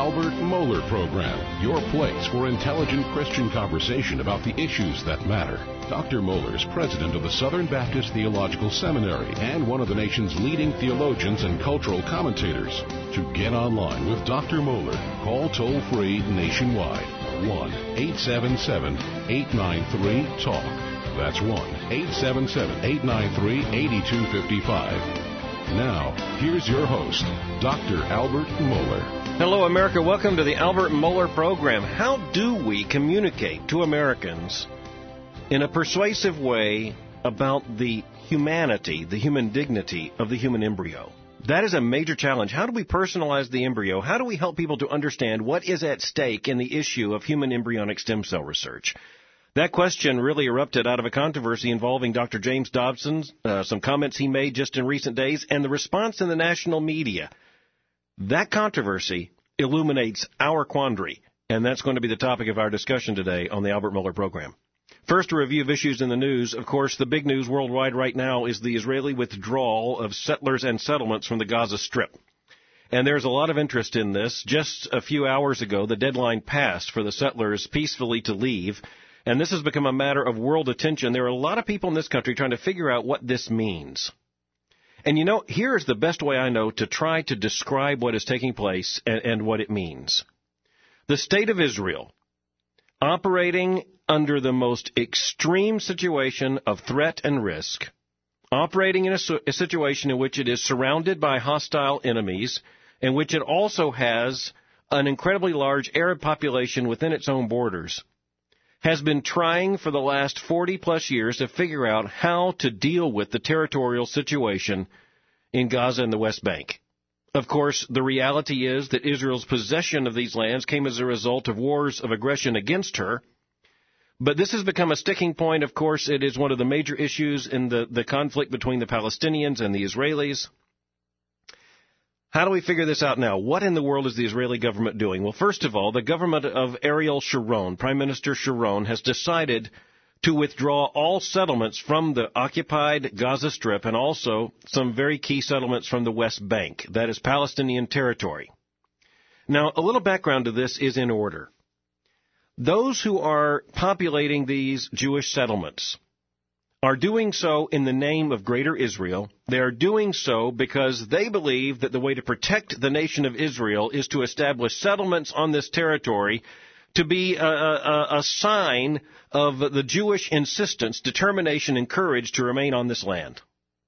Albert Mohler Program, your place for intelligent Christian conversation about the issues that matter. Dr. Mohler is president of the Southern Baptist Theological Seminary and one of the nation's leading theologians and cultural commentators. To get online with Dr. Mohler, call toll-free nationwide, 1-877-893-TALK. That's 1-877-893-8255. Now, here's your host, Dr. Albert Mohler. Hello, America. Welcome to the Albert Mohler Program. How do we communicate to Americans in a persuasive way about the humanity, the human dignity of the human embryo? That is a major challenge. How do we personalize the embryo? How do we help people to understand what is at stake in the issue of human embryonic stem cell research? That question really erupted out of a controversy involving Dr. James Dobson, some comments he made just in recent days, and the response in the national media. That controversy illuminates our quandary, and that's going to be the topic of our discussion today on the Albert Mohler Program. First, a review of issues in the news. Of course, the big news worldwide right now is the Israeli withdrawal of settlers and settlements from the Gaza Strip. And there's a lot of interest in this. Just a few hours ago, the deadline passed for the settlers peacefully to leave. And this has become a matter of world attention. There are a lot of people in this country trying to figure out what this means. And you know, here is the best way I know to try to describe what is taking place and what it means. The state of Israel, operating under the most extreme situation of threat and risk, operating in a situation in which it is surrounded by hostile enemies, in which it also has an incredibly large Arab population within its own borders, has been trying for the last 40-plus years to figure out how to deal with the territorial situation in Gaza and the West Bank. Of course, the reality is that Israel's possession of these lands came as a result of wars of aggression against her. But this has become a sticking point. Of course, it is one of the major issues in the conflict between the Palestinians and the Israelis. How do we figure this out now? What in the world is the Israeli government doing? Well, first of all, the government of Ariel Sharon, Prime Minister Sharon, has decided to withdraw all settlements from the occupied Gaza Strip and also some very key settlements from the West Bank. That is Palestinian territory. Now, a little background to this is in order. Those who are populating these Jewish settlements are doing so in the name of Greater Israel. They are doing so because they believe that the way to protect the nation of Israel is to establish settlements on this territory to be a sign of the Jewish insistence, determination, and courage to remain on this land.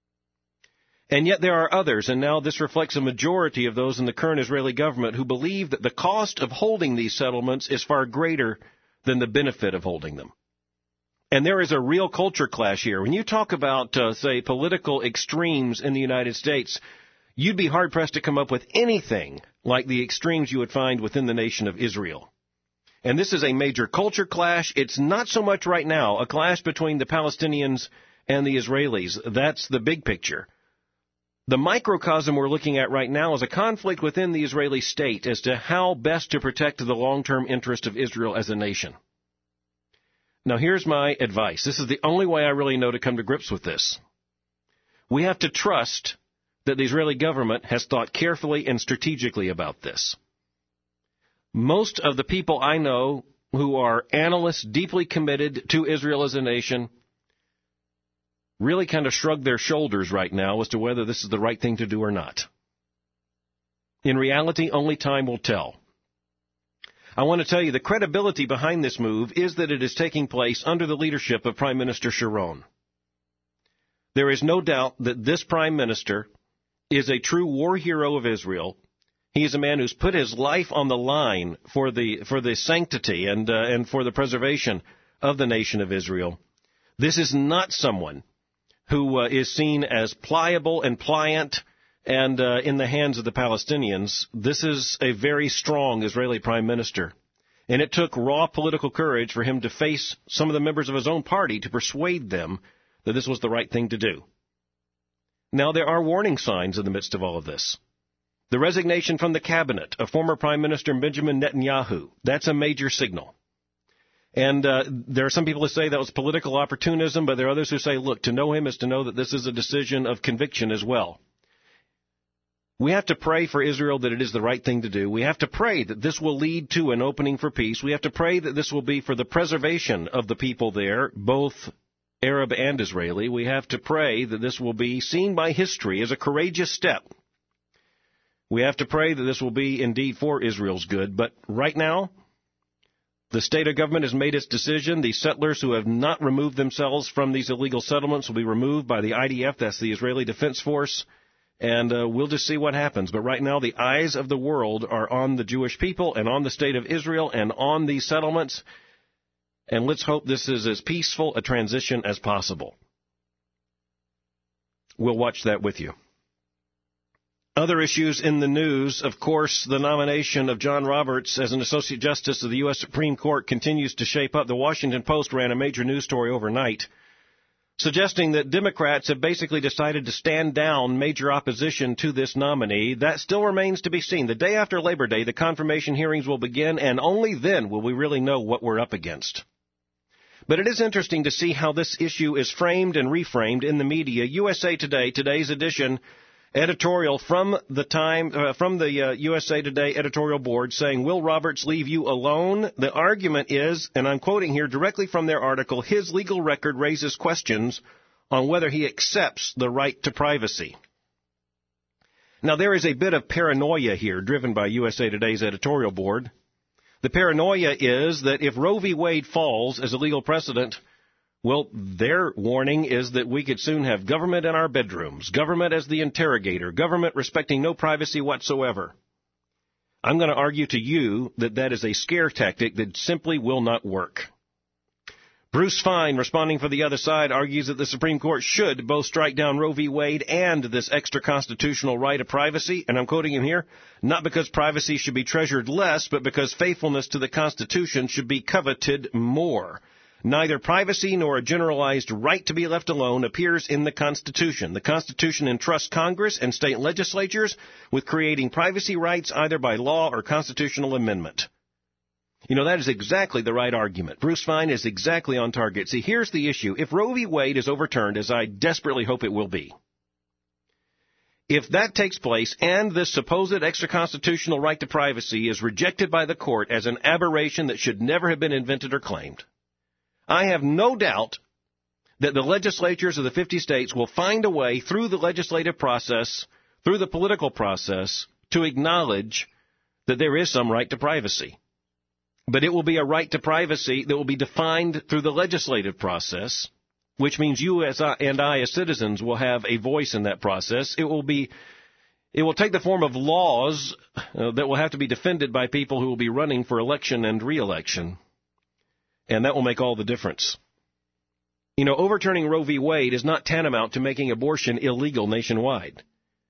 And yet there are others, and now this reflects a majority of those in the current Israeli government who believe that the cost of holding these settlements is far greater than the benefit of holding them. And there is a real culture clash here. When you talk about, say, political extremes in the United States, you'd be hard-pressed to come up with anything like the extremes you would find within the nation of Israel. And this is a major culture clash. It's not so much right now a clash between the Palestinians and the Israelis. That's the big picture. The microcosm we're looking at right now is a conflict within the Israeli state as to how best to protect the long-term interest of Israel as a nation. Now, here's my advice. This is the only way I really know to come to grips with this. We have to trust that the Israeli government has thought carefully and strategically about this. Most of the people I know who are analysts deeply committed to Israel as a nation really kind of shrug their shoulders right now as to whether this is the right thing to do or not. In reality, only time will tell. I want to tell you the credibility behind this move is that it is taking place under the leadership of Prime Minister Sharon. There is no doubt that this Prime Minister is a true war hero of Israel. He is a man who's put his life on the line for the sanctity and for the preservation of the nation of Israel. This is not someone who is seen as pliable and pliant and in the hands of the Palestinians. This is a very strong Israeli prime minister. And it took raw political courage for him to face some of the members of his own party to persuade them that this was the right thing to do. Now, there are warning signs in the midst of all of this. The resignation from the cabinet of former Prime Minister Benjamin Netanyahu, that's a major signal. And there are some people who say that was political opportunism, but there are others who say, look, to know him is to know that this is a decision of conviction as well. We have to pray for Israel that it is the right thing to do. We have to pray that this will lead to an opening for peace. We have to pray that this will be for the preservation of the people there, both Arab and Israeli. We have to pray that this will be seen by history as a courageous step. We have to pray that this will be indeed for Israel's good. But right now, the state of government has made its decision. The settlers who have not removed themselves from these illegal settlements will be removed by the IDF, that's the Israeli Defense Force, and we'll just see what happens. But right now, the eyes of the world are on the Jewish people and on the state of Israel and on these settlements, and let's hope this is as peaceful a transition as possible. We'll watch that with you. Other issues in the news, of course, the nomination of John Roberts as an Associate Justice of the U.S. Supreme Court continues to shape up. The Washington Post ran a major news story overnight suggesting that Democrats have basically decided to stand down major opposition to this nominee. That still remains to be seen. The day after Labor Day, the confirmation hearings will begin, and only then will we really know what we're up against. But it is interesting to see how this issue is framed and reframed in the media. USA Today, today's edition, editorial from the USA Today editorial board saying, "Will Roberts leave you alone?" The argument is, and I'm quoting here directly from their article, his legal record raises questions on whether he accepts the right to privacy. Now, there is a bit of paranoia here driven by USA Today's editorial board. The paranoia is that if Roe v. Wade falls as a legal precedent, well, their warning is that we could soon have government in our bedrooms, government as the interrogator, government respecting no privacy whatsoever. I'm going to argue to you that that is a scare tactic that simply will not work. Bruce Fein, responding for the other side, argues that the Supreme Court should both strike down Roe v. Wade and this extra-constitutional right of privacy, and I'm quoting him here, not because privacy should be treasured less, but because faithfulness to the Constitution should be coveted more. Neither privacy nor a generalized right to be left alone appears in the Constitution. The Constitution entrusts Congress and state legislatures with creating privacy rights either by law or constitutional amendment. You know, that is exactly the right argument. Bruce Fein is exactly on target. See, here's the issue. If Roe v. Wade is overturned, as I desperately hope it will be, if that takes place and this supposed extra-constitutional right to privacy is rejected by the court as an aberration that should never have been invented or claimed, I have no doubt that the legislatures of the 50 states will find a way through the legislative process, through the political process, to acknowledge that there is some right to privacy. But it will be a right to privacy that will be defined through the legislative process, which means you and I as citizens will have a voice in that process. It will take the form of laws that will have to be defended by people who will be running for election and re-election. And that will make all the difference. You know, overturning Roe v. Wade is not tantamount to making abortion illegal nationwide.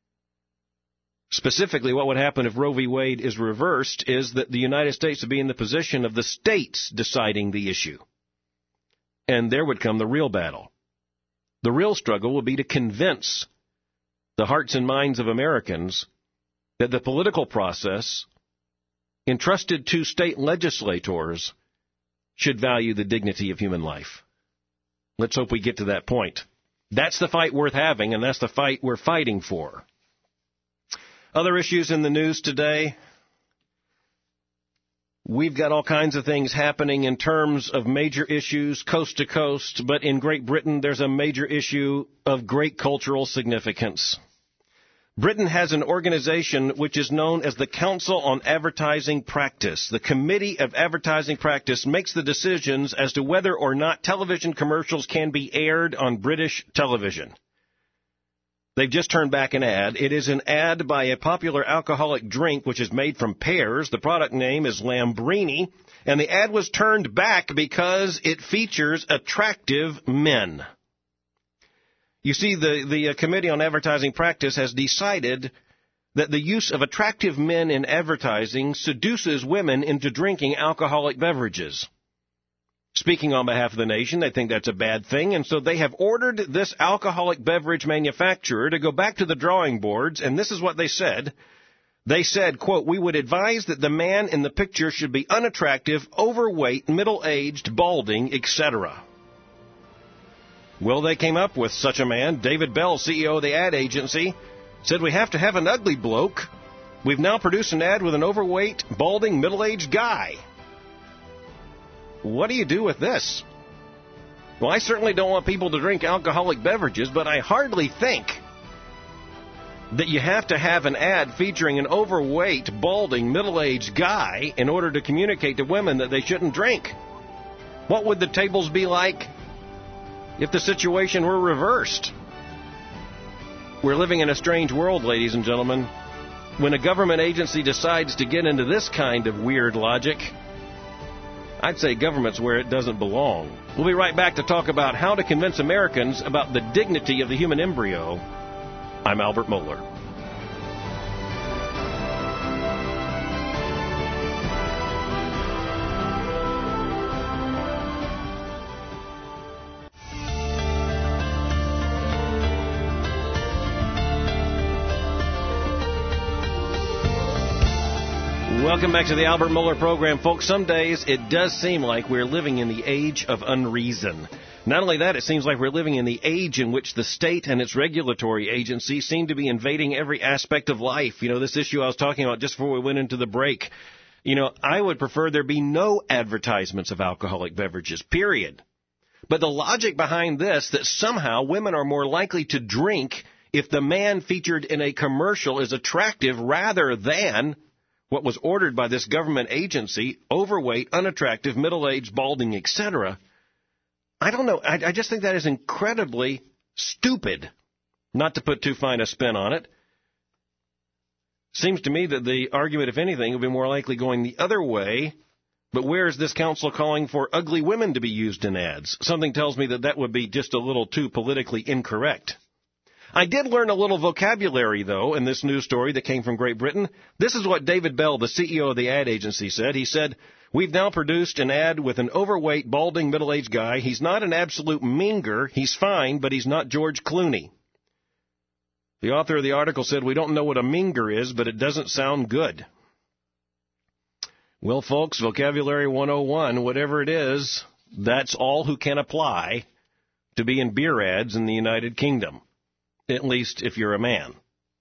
Specifically, what would happen if Roe v. Wade is reversed is that the United States would be in the position of the states deciding the issue. And there would come the real battle. The real struggle will be to convince the hearts and minds of Americans that the political process entrusted to state legislators should value the dignity of human life. Let's hope we get to that point. That's the fight worth having, and that's the fight we're fighting for. Other issues in the news today. We've got all kinds of things happening in terms of major issues coast to coast, but in Great Britain there's a major issue of great cultural significance. Britain has an organization which is known as the Council on Advertising Practice. The Committee of Advertising Practice makes the decisions as to whether or not television commercials can be aired on British television. They've just turned back an ad. It is an ad by a popular alcoholic drink which is made from pears. The product name is Lambrini, and the ad was turned back because it features attractive men. You see, the Committee on Advertising Practice has decided that the use of attractive men in advertising seduces women into drinking alcoholic beverages. Speaking on behalf of the nation, they think that's a bad thing, and so they have ordered this alcoholic beverage manufacturer to go back to the drawing boards, and this is what they said. They said, quote, "We would advise that the man in the picture should be unattractive, overweight, middle-aged, balding, etc." Well, they came up with such a man. David Bell, CEO of the ad agency, said we have to have an ugly bloke. We've now produced an ad with an overweight, balding, middle-aged guy. What do you do with this? Well, I certainly don't want people to drink alcoholic beverages, but I hardly think that you have to have an ad featuring an overweight, balding, middle-aged guy in order to communicate to women that they shouldn't drink. What would the tables be like if the situation were reversed? We're living in a strange world, ladies and gentlemen. When a government agency decides to get into this kind of weird logic, I'd say government's where it doesn't belong. We'll be right back to talk about how to convince Americans about the dignity of the human embryo. I'm Albert Mohler. Welcome back to the Albert Mohler program. Folks, some days it does seem like we're living in the age of unreason. Not only that, it seems like we're living in the age in which the state and its regulatory agencies seem to be invading every aspect of life. You know, this issue I was talking about just before we went into the break. You know, I would prefer there be no advertisements of alcoholic beverages, period. But the logic behind this, that somehow women are more likely to drink if the man featured in a commercial is attractive rather than what was ordered by this government agency, overweight, unattractive, middle-aged, balding, etc. I don't know. I just think that is incredibly stupid, not to put too fine a spin on it. Seems to me that the argument, if anything, would be more likely going the other way. But where is this council calling for ugly women to be used in ads? Something tells me that that would be just a little too politically incorrect. I did learn a little vocabulary, though, in this news story that came from Great Britain. This is what David Bell, the CEO of the ad agency, said. He said, "We've now produced an ad with an overweight, balding, middle-aged guy. He's not an absolute minger. He's fine, but he's not George Clooney." The author of the article said, "We don't know what a minger is, but it doesn't sound good." Well, folks, Vocabulary 101, whatever it is, that's all who can apply to be in beer ads in the United Kingdom. At least if you're a man.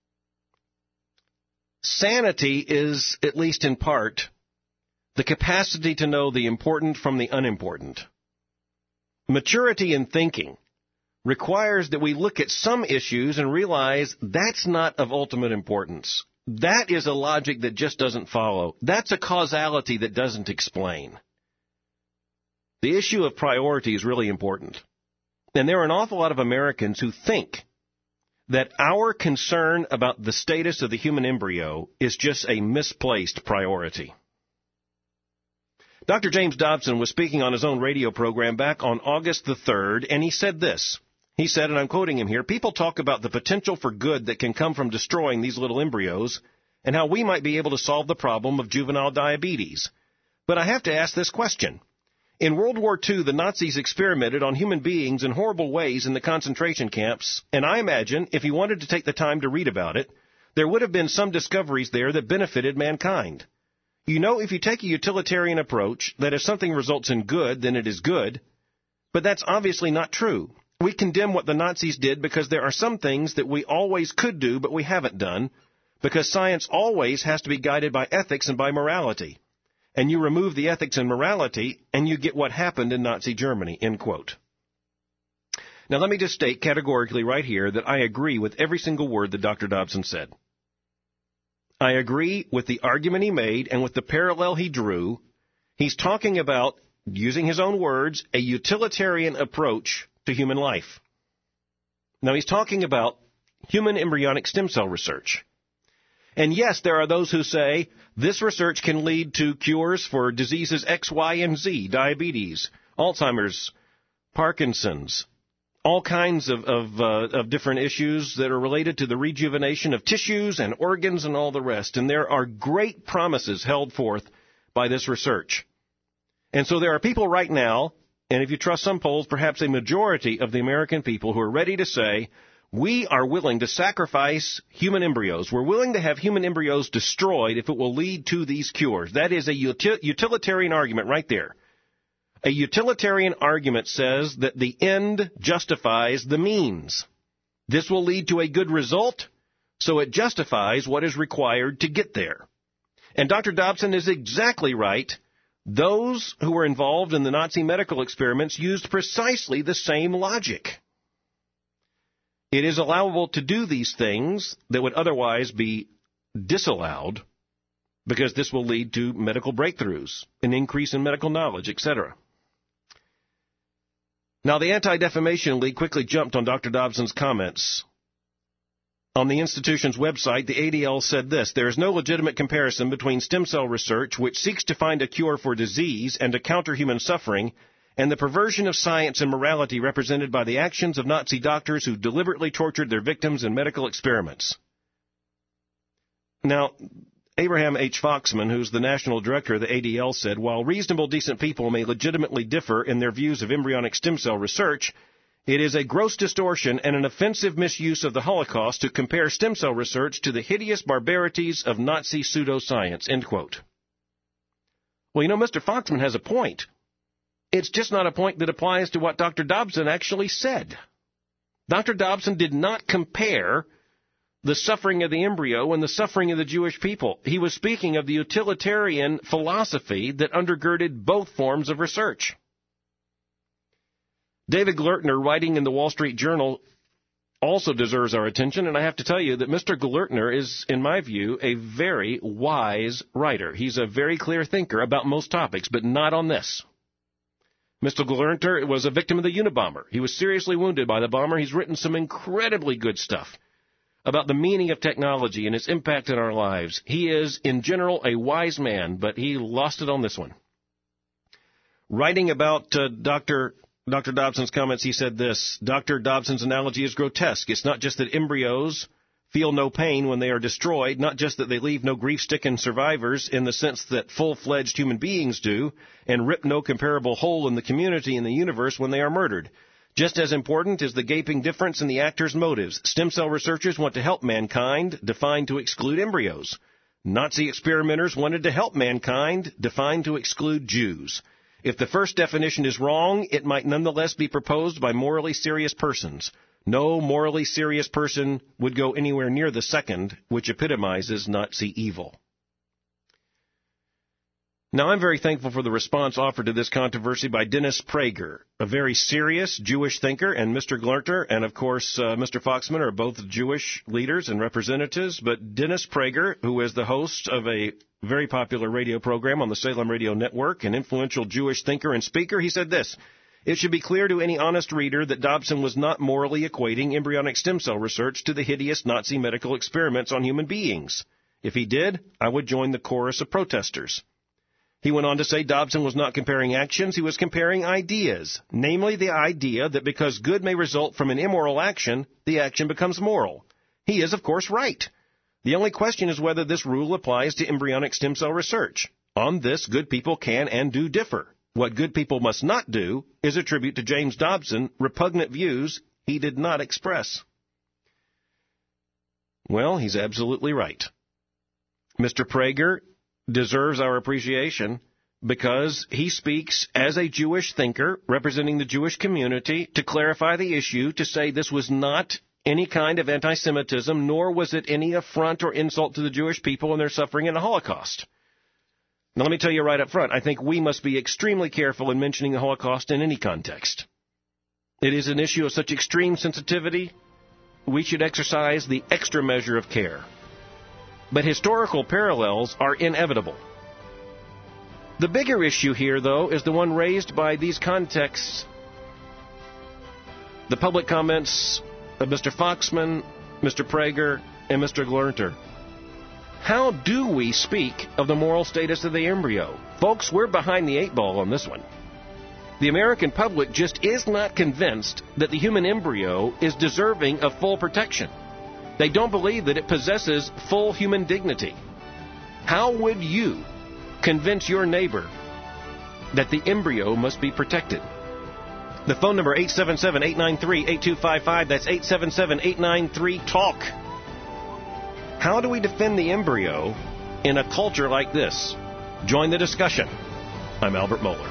Sanity is, at least in part, the capacity to know the important from the unimportant. Maturity in thinking requires that we look at some issues and realize that's not of ultimate importance. That is a logic that just doesn't follow. That's a causality that doesn't explain. The issue of priority is really important. And there are an awful lot of Americans who think that our concern about the status of the human embryo is just a misplaced priority. Dr. James Dobson was speaking on his own radio program back on August the 3rd, and he said this. He said, and I'm quoting him here, "People talk about the potential for good that can come from destroying these little embryos and how we might be able to solve the problem of juvenile diabetes. But I have to ask this question. In World War II, the Nazis experimented on human beings in horrible ways in the concentration camps, and I imagine if you wanted to take the time to read about it, there would have been some discoveries there that benefited mankind. You know, if you take a utilitarian approach, that if something results in good, then it is good, but that's obviously not true. We condemn what the Nazis did because there are some things that we always could do but we haven't done, because science always has to be guided by ethics and by morality. And you remove the ethics and morality, and you get what happened in Nazi Germany," end quote. Now, let me just state categorically right here that I agree with every single word that Dr. Dobson said. I agree with the argument he made and with the parallel he drew. He's talking about, using his own words, a utilitarian approach to human life. Now, he's talking about human embryonic stem cell research. And yes, there are those who say this research can lead to cures for diseases X, Y, and Z, diabetes, Alzheimer's, Parkinson's, all kinds of different issues that are related to the rejuvenation of tissues and organs and all the rest. And there are great promises held forth by this research. And so there are people right now, and if you trust some polls, perhaps a majority of the American people who are ready to say, we are willing to sacrifice human embryos. We're willing to have human embryos destroyed if it will lead to these cures. That is a utilitarian argument right there. A utilitarian argument says that the end justifies the means. This will lead to a good result, so it justifies what is required to get there. And Dr. Dobson is exactly right. Those who were involved in the Nazi medical experiments used precisely the same logic. It is allowable to do these things that would otherwise be disallowed because this will lead to medical breakthroughs, an increase in medical knowledge, etc. Now, the Anti-Defamation League quickly jumped on Dr. Dobson's comments. On the institution's website, the ADL said this: there is no legitimate comparison between stem cell research, which seeks to find a cure for disease and to counter human suffering, and the perversion of science and morality represented by the actions of Nazi doctors who deliberately tortured their victims in medical experiments. Now, Abraham H. Foxman, who's the national director of the ADL, said, while reasonable, decent people may legitimately differ in their views of embryonic stem cell research, it is a gross distortion and an offensive misuse of the Holocaust to compare stem cell research to the hideous barbarities of Nazi pseudoscience, end quote. Well, Mr. Foxman has a point. It's just not a point that applies to what Dr. Dobson actually said. Dr. Dobson did not compare the suffering of the embryo and the suffering of the Jewish people. He was speaking of the utilitarian philosophy that undergirded both forms of research. David Glertner, writing in the Wall Street Journal, also deserves our attention, and I have to tell you that Mr. Glertner is, in my view, a very wise writer. He's a very clear thinker about most topics, but not on this. Mr. Glertner was a victim of the Unabomber. He was seriously wounded by the bomber. He's written some incredibly good stuff about the meaning of technology and its impact in our lives. He is, in general, a wise man, but he lost it on this one. Writing about Dr. Dobson's comments, he said this: Dr. Dobson's analogy is grotesque. It's not just that embryos feel no pain when they are destroyed, not just that they leave no grief-stricken survivors in the sense that full-fledged human beings do, and rip no comparable hole in the community and the universe when they are murdered. Just as important is the gaping difference in the actors' motives. Stem cell researchers want to help mankind, defined to exclude embryos. Nazi experimenters wanted to help mankind, defined to exclude Jews. If the first definition is wrong, it might nonetheless be proposed by morally serious persons. No morally serious person would go anywhere near the second, which epitomizes Nazi evil. Now, I'm very thankful for the response offered to this controversy by Dennis Prager, a very serious Jewish thinker, and Mr. Glertner and, of course, Mr. Foxman are both Jewish leaders and representatives. But Dennis Prager, who is the host of a very popular radio program on the Salem Radio Network, an influential Jewish thinker and speaker, he said this: it should be clear to any honest reader that Dobson was not morally equating embryonic stem cell research to the hideous Nazi medical experiments on human beings. If he did, I would join the chorus of protesters. He went on to say Dobson was not comparing actions, he was comparing ideas, namely the idea that because good may result from an immoral action, the action becomes moral. He is, of course, right. The only question is whether this rule applies to embryonic stem cell research. On this, good people can and do differ. What good people must not do is attribute to James Dobson repugnant views he did not express. Well, he's absolutely right. Mr. Prager deserves our appreciation because he speaks as a Jewish thinker representing the Jewish community to clarify the issue, to say this was not any kind of anti-Semitism, nor was it any affront or insult to the Jewish people and their suffering in the Holocaust. Now, let me tell you right up front, I think we must be extremely careful in mentioning the Holocaust in any context. It is an issue of such extreme sensitivity, we should exercise the extra measure of care. But historical parallels are inevitable. The bigger issue here, though, is the one raised by these contexts. The public comments of Mr. Foxman, Mr. Prager, and Mr. Glertner. How do we speak of the moral status of the embryo? Folks, we're behind the eight ball on this one. The American public just is not convinced that the human embryo is deserving of full protection. They don't believe that it possesses full human dignity. How would you convince your neighbor that the embryo must be protected? The phone number, 877-893-8255. That's 877-893-TALK. How do we defend the embryo in a culture like this? Join the discussion. I'm Albert Mohler.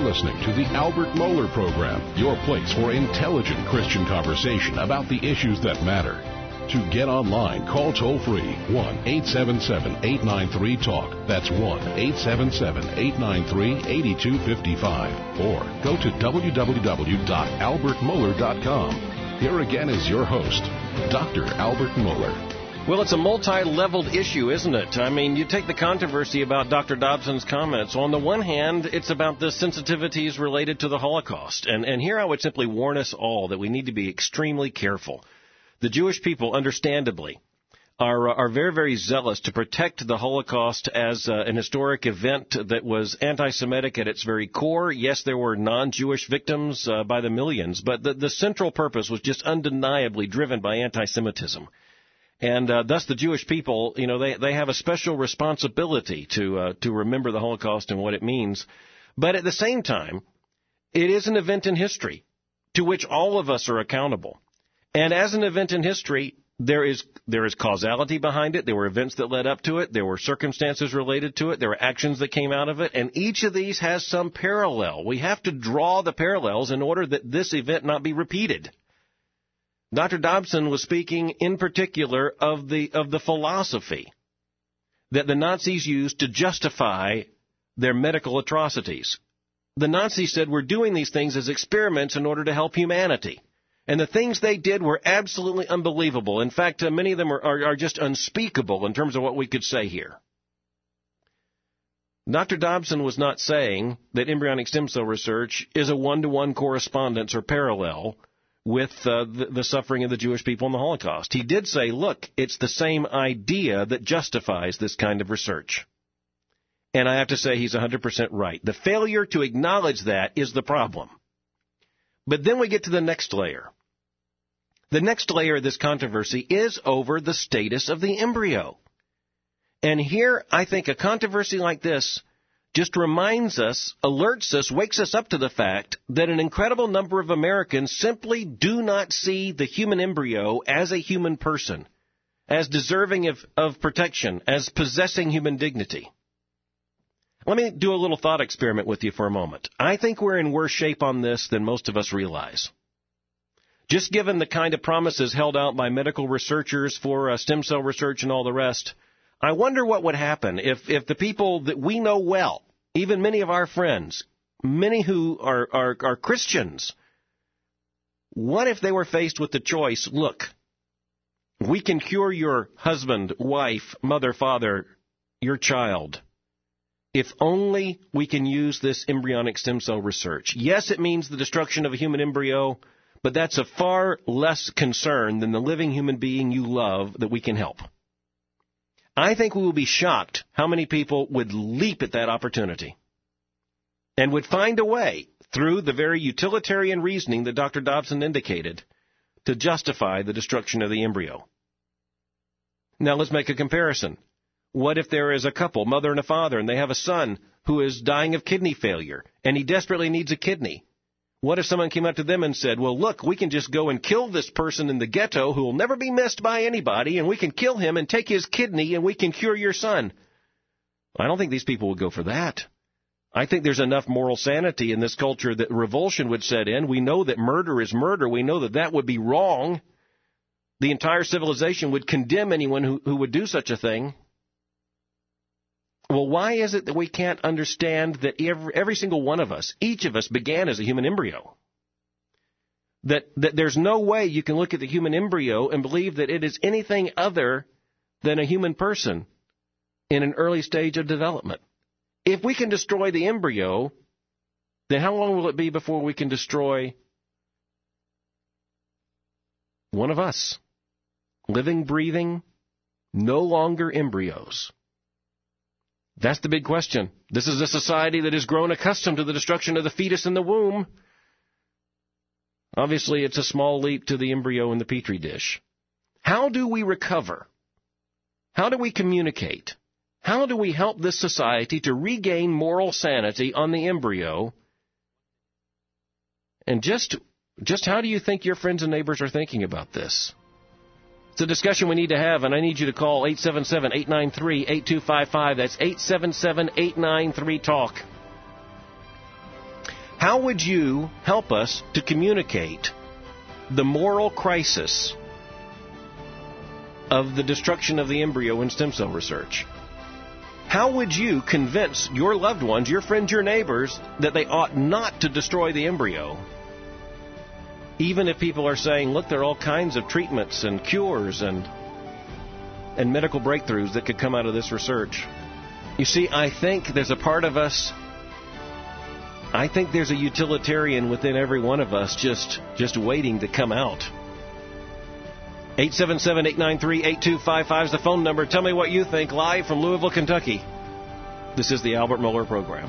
listening to the Albert Mohler Program, your place for intelligent Christian conversation about the issues that matter. To get online, call toll-free 1-877-893-TALK. That's 1-877-893-8255. Or go to www.albertmohler.com. Here again is your host, Dr. Albert Mohler. Well, it's a multi-leveled issue, isn't it? I mean, you take the controversy about Dr. Dobson's comments. On the one hand, it's about the sensitivities related to the Holocaust. And here I would simply warn us all that we need to be extremely careful. The Jewish people, understandably, are very, very zealous to protect the Holocaust as an historic event that was anti-Semitic at its very core. Yes, there were non-Jewish victims by the millions, but the central purpose was just undeniably driven by anti-Semitism. And thus the Jewish people, you know, they have a special responsibility to remember the Holocaust and what it means. But at the same time, it is an event in history to which all of us are accountable. And as an event in history, there is causality behind it. There were events that led up to it. There were circumstances related to it. There were actions that came out of it. And each of these has some parallel. We have to draw the parallels in order that this event not be repeated. Dr. Dobson was speaking in particular of the philosophy that the Nazis used to justify their medical atrocities. The Nazis said we're doing these things as experiments in order to help humanity. And the things they did were absolutely unbelievable. In fact, many of them are just unspeakable in terms of what we could say here. Dr. Dobson was not saying that embryonic stem cell research is a one-to-one correspondence or parallel with the suffering of the Jewish people in the Holocaust. He did say, look, it's the same idea that justifies this kind of research. And I have to say he's 100% right. The failure to acknowledge that is the problem. But then we get to the next layer. The next layer of this controversy is over the status of the embryo. And here, I think a controversy like this just reminds us, alerts us, wakes us up to the fact that an incredible number of Americans simply do not see the human embryo as a human person, as deserving of protection, as possessing human dignity. Let me do a little thought experiment with you for a moment. I think we're in worse shape on this than most of us realize. Just given the kind of promises held out by medical researchers for stem cell research and all the rest, I wonder what would happen if the people that we know well, even many of our friends, many who are Christians, what if they were faced with the choice, look, we can cure your husband, wife, mother, father, your child, if only we can use this embryonic stem cell research. Yes, it means the destruction of a human embryo, but that's a far less concern than the living human being you love that we can help. I think we will be shocked how many people would leap at that opportunity and would find a way, through the very utilitarian reasoning that Dr. Dobson indicated, to justify the destruction of the embryo. Now let's make a comparison. What if there is a couple, mother and a father, and they have a son who is dying of kidney failure, and he desperately needs a kidney? What if someone came up to them and said, well, look, we can just go and kill this person in the ghetto who will never be missed by anybody, and we can kill him and take his kidney, and we can cure your son? I don't think these people would go for that. I think there's enough moral sanity in this culture that revulsion would set in. We know that murder is murder. We know that that would be wrong. The entire civilization would condemn anyone who would do such a thing. Well, why is it that we can't understand that every single one of us, each of us, began as a human embryo? That there's no way you can look at the human embryo and believe that it is anything other than a human person in an early stage of development. If we can destroy the embryo, then how long will it be before we can destroy one of us? Living, breathing, no longer embryos. That's the big question. This is a society that has grown accustomed to the destruction of the fetus in the womb. Obviously, it's a small leap to the embryo in the petri dish. How do we recover? How do we communicate? How do we help this society to regain moral sanity on the embryo? And just how do you think your friends and neighbors are thinking about this? It's a discussion we need to have, and I need you to call 877-893-8255. That's 877-893-TALK. How would you help us to communicate the moral crisis of the destruction of the embryo in stem cell research? How would you convince your loved ones, your friends, your neighbors, that they ought not to destroy the embryo, even if people are saying, look, there are all kinds of treatments and cures and medical breakthroughs that could come out of this research? You see, I think there's a part of us, I think there's a utilitarian within every one of us just waiting to come out. 877-893-8255 is the phone number. Tell me what you think, live from Louisville, Kentucky. This is the Albert Mohler Program.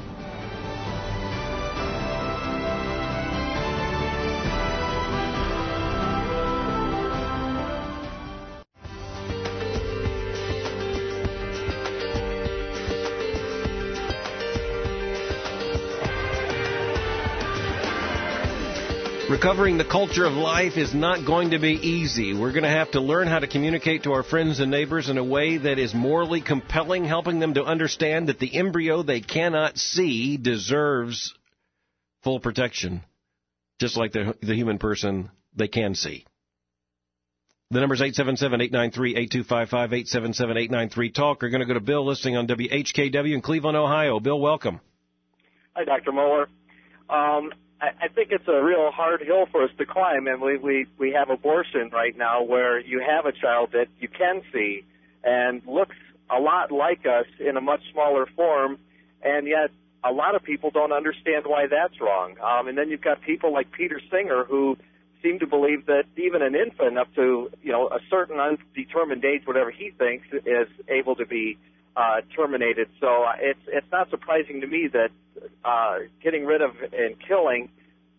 Recovering the culture of life is not going to be easy. We're going to have to learn how to communicate to our friends and neighbors in a way that is morally compelling, helping them to understand that the embryo they cannot see deserves full protection, just like the human person they can see. The number is 877-893-8255, 877-893-TALK. We're going to go to Bill listening on WHKW in Cleveland, Ohio. Bill, welcome. Hi, Dr. Mohler. I think it's a real hard hill for us to climb, and we have abortion right now where you have a child that you can see and looks a lot like us in a much smaller form, and yet a lot of people don't understand why that's wrong. And then you've got people like Peter Singer who seem to believe that even an infant up to, a certain undetermined age, whatever he thinks, is able to be terminated. So it's not surprising to me that getting rid of and killing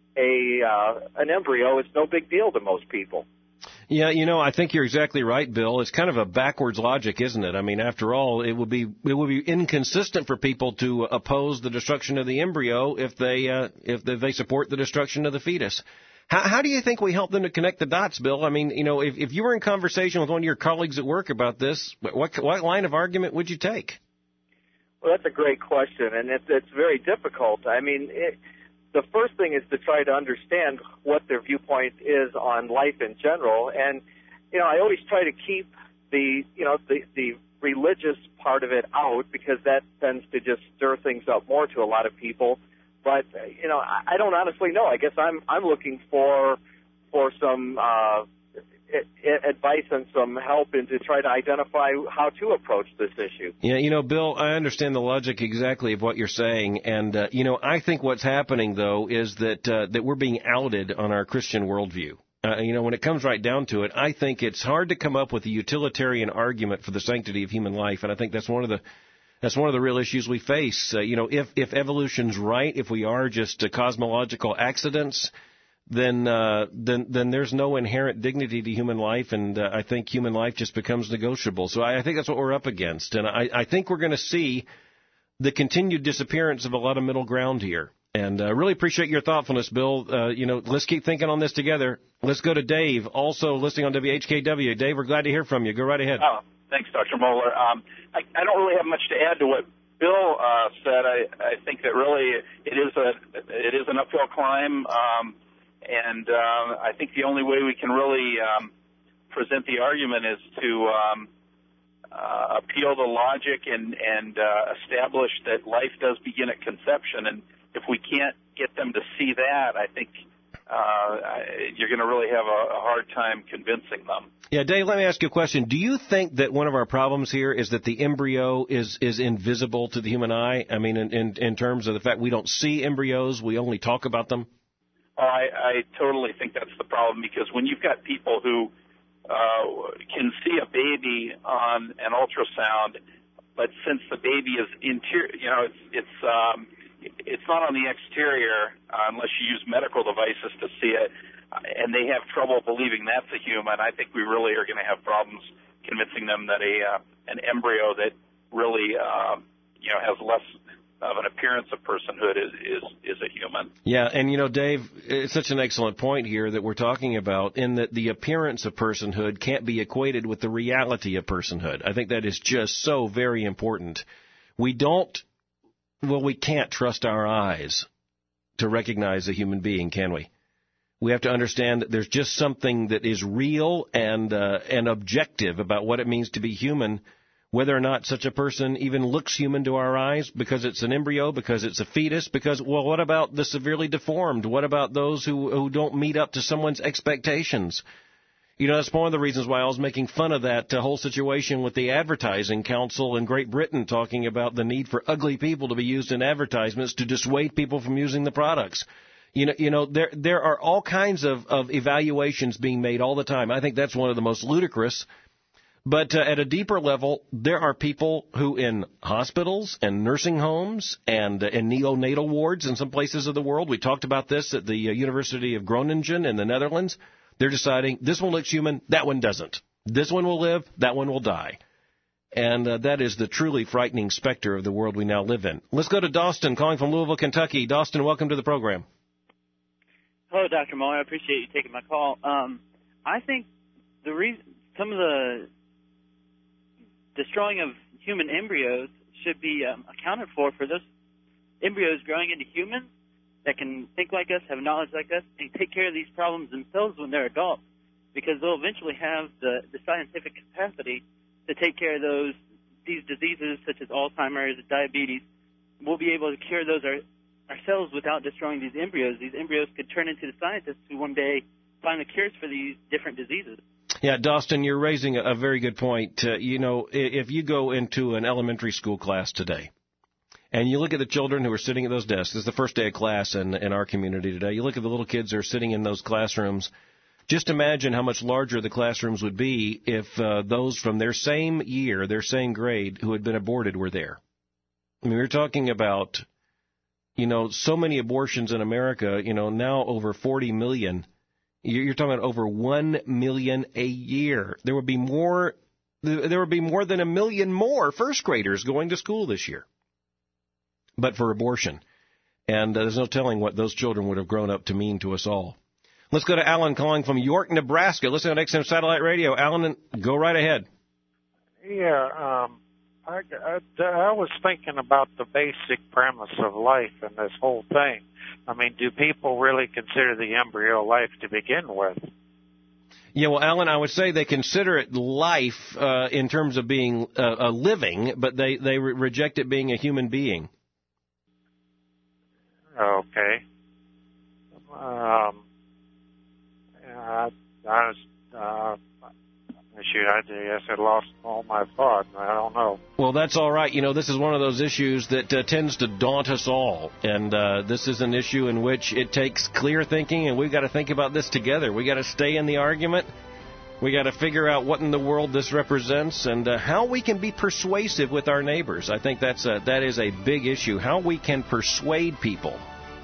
an embryo is no big deal to most people. Yeah, I think you're exactly right, Bill. It's kind of a backwards logic, isn't it? I mean, after all, it would be inconsistent for people to oppose the destruction of the embryo if they support the destruction of the fetus. How do you think we help them to connect the dots, Bill? I mean, if you were in conversation with one of your colleagues at work about this, what line of argument would you take? Well, that's a great question, and it's very difficult. I mean, the first thing is to try to understand what their viewpoint is on life in general. And, I always try to keep the religious part of it out because that tends to just stir things up more to a lot of people. But, I don't honestly know. I guess I'm looking for some advice and some help and to try to identify how to approach this issue. Yeah, Bill, I understand the logic exactly of what you're saying. And, I think what's happening, though, is that we're being outed on our Christian worldview. When it comes right down to it, I think it's hard to come up with a utilitarian argument for the sanctity of human life. And I think that's one of the real issues we face. If evolution's right, if we are just cosmological accidents, then there's no inherent dignity to human life, and I think human life just becomes negotiable. So I think that's what we're up against, and I think we're going to see the continued disappearance of a lot of middle ground here. And I really appreciate your thoughtfulness, Bill. Let's keep thinking on this together. Let's go to Dave, also listening on WHKW. Dave, we're glad to hear from you. Go right ahead. Oh, thanks, Dr. Mohler. I don't really have much to add to what Bill said. I think that really it is an uphill climb. And I think the only way we can really present the argument is to appeal to logic and establish that life does begin at conception. And if we can't get them to see that, I think you're going to really have a hard time convincing them. Yeah, Dave, let me ask you a question. Do you think that one of our problems here is that the embryo is invisible to the human eye? I mean, in terms of the fact we don't see embryos, we only talk about them? I totally think that's the problem, because when you've got people who can see a baby on an ultrasound, but since the baby is interior, it's not on the exterior unless you use medical devices to see it, and they have trouble believing that's a human. I think we really are going to have problems convincing them that an embryo that really has less of an appearance of personhood is a human. Yeah, and Dave, it's such an excellent point here that we're talking about, in that the appearance of personhood can't be equated with the reality of personhood. I think that is just so very important. We can't trust our eyes to recognize a human being, can we? We have to understand that there's just something that is real and objective about what it means to be human, whether or not such a person even looks human to our eyes, because it's an embryo, because it's a fetus, because, well, what about the severely deformed? What about those who don't meet up to someone's expectations? You know, that's one of the reasons why I was making fun of that whole situation with the Advertising Council in Great Britain, talking about the need for ugly people to be used in advertisements to dissuade people from using the products. You know, there are all kinds of evaluations being made all the time. I think that's one of the most ludicrous. But at a deeper level, there are people who in hospitals and nursing homes and in neonatal wards in some places of the world, we talked about this at the University of Groningen in the Netherlands, they're deciding this one looks human, that one doesn't. This one will live, that one will die. And that is the truly frightening specter of the world we now live in. Let's go to Dawson, calling from Louisville, Kentucky. Dawson, welcome to the program. Hello, Dr. Moore. I appreciate you taking my call. I think the reason some of the destroying of human embryos should be accounted for those embryos growing into humans that can think like us, have knowledge like us, and take care of these problems themselves when they're adults, because they'll eventually have the scientific capacity to take care of these diseases such as Alzheimer's, diabetes. We'll be able to cure those ourselves without destroying these embryos. These embryos could turn into the scientists who one day find the cures for these different diseases. Yeah, Dawson, you're raising a very good point. You know, if you go into an elementary school class today, and you look at the children who are sitting at those desks, it's the first day of class in our community today, you look at the little kids who are sitting in those classrooms, just imagine how much larger the classrooms would be if those from their same year, their same grade, who had been aborted were there. I mean, we're talking about, you know, so many abortions in America, you know, now over 40 million. You're talking about over 1 million a year. There would be more than 1 million more first graders going to school this year, but for abortion. And there's no telling what those children would have grown up to mean to us all. Let's go to Alan calling from York, Nebraska. Listen on XM Satellite Radio. Alan, go right ahead. Yeah, I was thinking about the basic premise of life and this whole thing. I mean, do people really consider the embryo life to begin with? Yeah, well, Alan, I would say they consider it life in terms of being a living, but they reject it being a human being. Okay. I guess I lost all my thought. I don't know. Well, that's all right. You know, this is one of those issues that tends to daunt us all. And this is an issue in which it takes clear thinking, and we've got to think about this together. We've got to stay in the argument. We've got to figure out what in the world this represents and how we can be persuasive with our neighbors. I think that is a big issue, how we can persuade people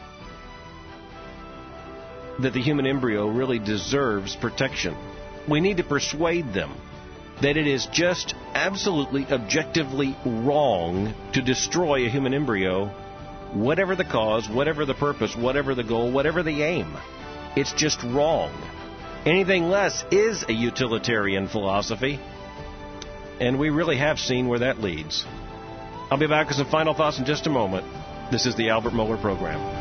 that the human embryo really deserves protection. We need to persuade them that it is just absolutely objectively wrong to destroy a human embryo, whatever the cause, whatever the purpose, whatever the goal, whatever the aim. It's just wrong. Anything less is a utilitarian philosophy, and we really have seen where that leads. I'll be back with some final thoughts in just a moment. This is the Albert Mohler Program.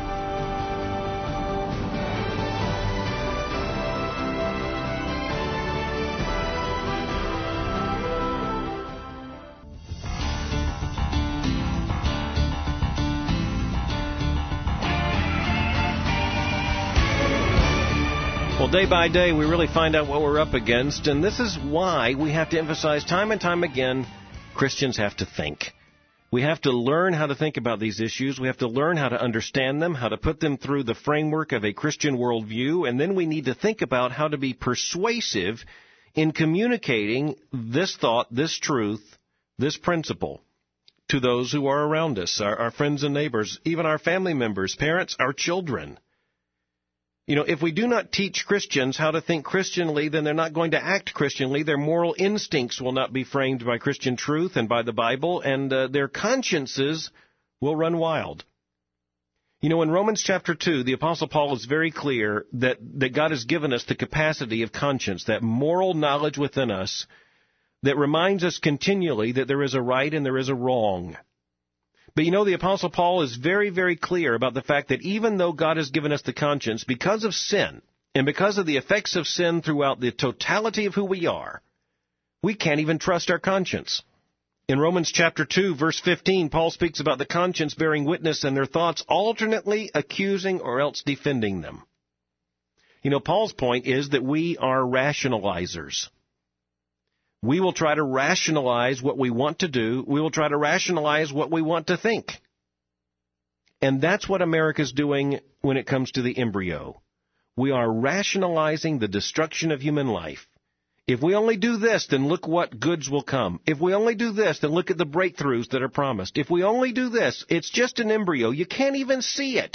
Well, day by day, we really find out what we're up against, and this is why we have to emphasize time and time again, Christians have to think. We have to learn how to think about these issues. We have to learn how to understand them, how to put them through the framework of a Christian worldview, and then we need to think about how to be persuasive in communicating this thought, this truth, this principle to those who are around us, our friends and neighbors, even our family members, parents, our children. You know, if we do not teach Christians how to think Christianly, then they're not going to act Christianly. Their moral instincts will not be framed by Christian truth and by the Bible, and their consciences will run wild. You know, in Romans chapter 2, the Apostle Paul is very clear that God has given us the capacity of conscience, that moral knowledge within us that reminds us continually that there is a right and there is a wrong. But the Apostle Paul is very, very clear about the fact that even though God has given us the conscience, because of sin, and because of the effects of sin throughout the totality of who we are, we can't even trust our conscience. In Romans chapter 2, verse 15, Paul speaks about the conscience bearing witness and their thoughts alternately accusing or else defending them. Paul's point is that we are rationalizers. We will try to rationalize what we want to do. We will try to rationalize what we want to think. And that's what America's doing when it comes to the embryo. We are rationalizing the destruction of human life. If we only do this, then look what goods will come. If we only do this, then look at the breakthroughs that are promised. If we only do this, it's just an embryo. You can't even see it.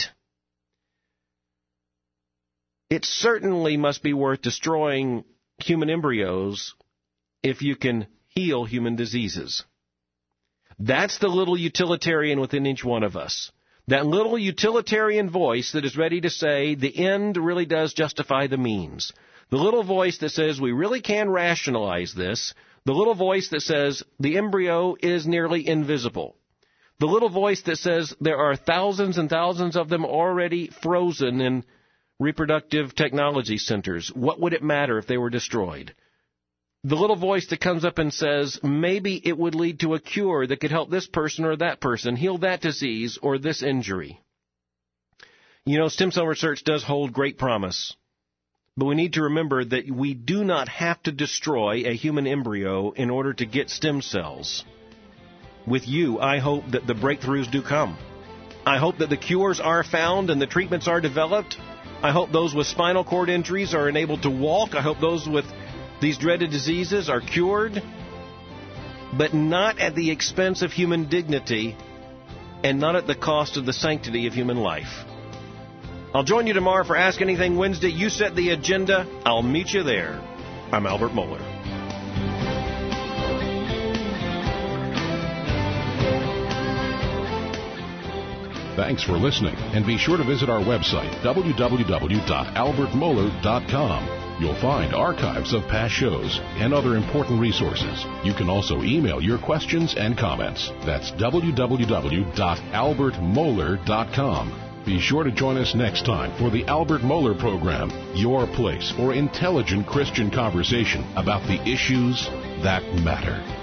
It certainly must be worth destroying human embryos if you can heal human diseases. That's the little utilitarian within each one of us. That little utilitarian voice that is ready to say the end really does justify the means. The little voice that says we really can rationalize this. The little voice that says the embryo is nearly invisible. The little voice that says there are thousands and thousands of them already frozen in reproductive technology centers. What would it matter if they were destroyed? The little voice that comes up and says maybe it would lead to a cure that could help this person or that person, heal that disease or this injury. Stem cell research does hold great promise. But we need to remember that we do not have to destroy a human embryo in order to get stem cells. With you, I hope that the breakthroughs do come. I hope that the cures are found and the treatments are developed. I hope those with spinal cord injuries are enabled to walk. I hope those with these dreaded diseases are cured, but not at the expense of human dignity and not at the cost of the sanctity of human life. I'll join you tomorrow for Ask Anything Wednesday. You set the agenda. I'll meet you there. I'm Albert Mohler. Thanks for listening, and be sure to visit our website, www.albertmohler.com. You'll find archives of past shows and other important resources. You can also email your questions and comments. That's www.albertmohler.com. Be sure to join us next time for the Albert Mohler Program, your place for intelligent Christian conversation about the issues that matter.